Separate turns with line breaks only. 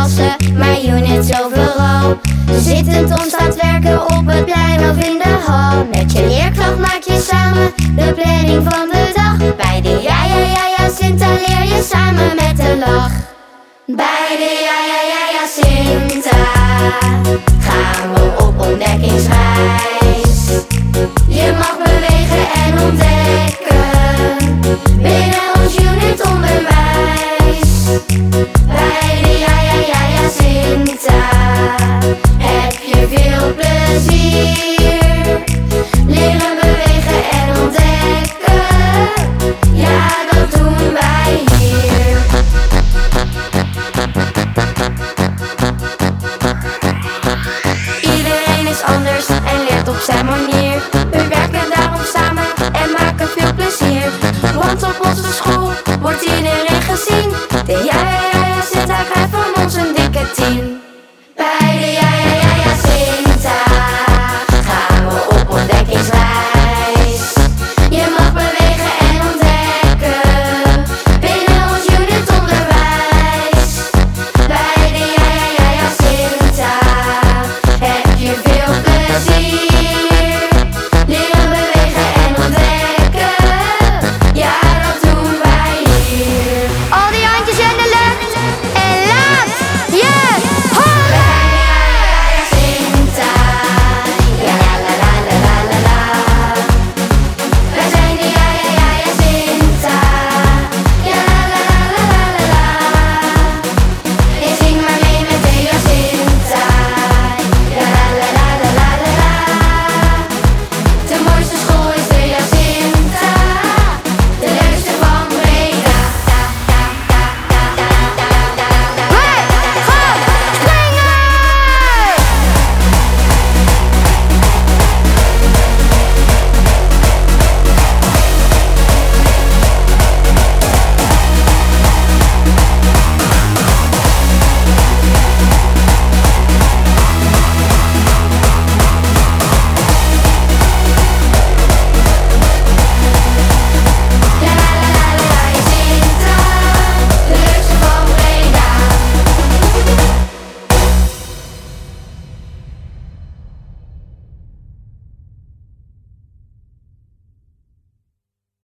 klasse, maar units overal. Zittend om staat werken op het plein of in de hal. Met je leerkracht maak je samen de planning van de dag. Bij de ja ja ja ja Sinta leer je samen met een lach. Bij de ja ja ja ja Sinta gaan we op ontdekkingsreis. Je mag bewegen en ontdekken.